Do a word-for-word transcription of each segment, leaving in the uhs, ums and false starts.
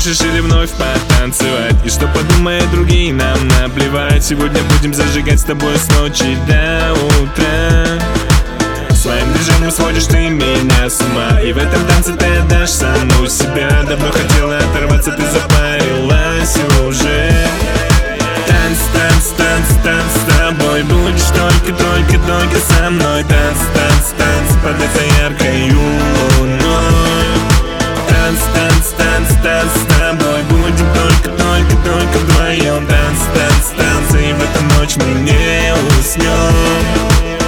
ночь решили вновь потанцевать. И что подумают другие, нам наплевать. Сегодня будем зажигать с тобой с ночи до утра. Своим движением сводишь ты меня с ума, и в этом танце ты отдашь саму себя. Давно хотела оторваться, ты запарилась уже. Танц, танц, танц, танц с тобой будешь только, только, только со мной. Танц, танц, танц под этой яркой луной. Танц, танц, танц, танц с тобой будем только, только, только вдвоем. Танц, танц, танц, и в эту ночь мы не уснем.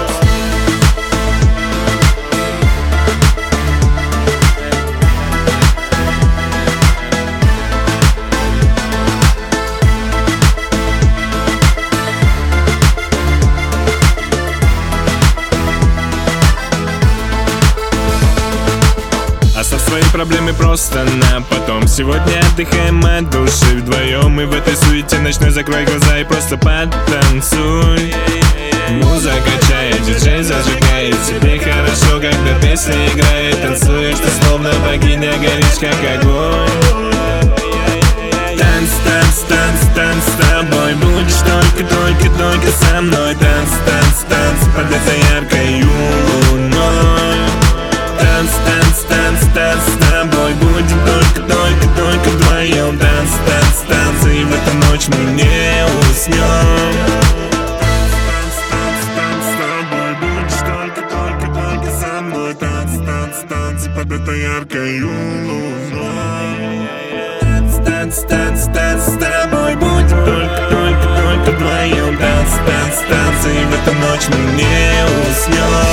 Оставь свои проблемы просто на потом. Сегодня отдыхаем от души вдвоем. И в этой суете ночной закрой глаза и просто потанцуй. Музыка качает, диджей зажигает. Тебе хорошо, когда песня играет. Танцуешь ты словно богиня, горишь как огонь. Танц, танц, танц, танц с тобой будешь только, только, только со мной. Танц, танц, танц под этой яркой луной. Танц, танц, танц, танц с тобой будем только, только, только вдвоем. Танц, танц, танц, и в эту ночь мы не уснем. Танц, танц, танц с тобой будешь только, только, только со мной. Танц, танц, танц под этой яркой луной. Танц, танц, танц, танц с тобой будем только, только, только вдвоем. Танц, танц, танц, и в эту ночь мы не уснем.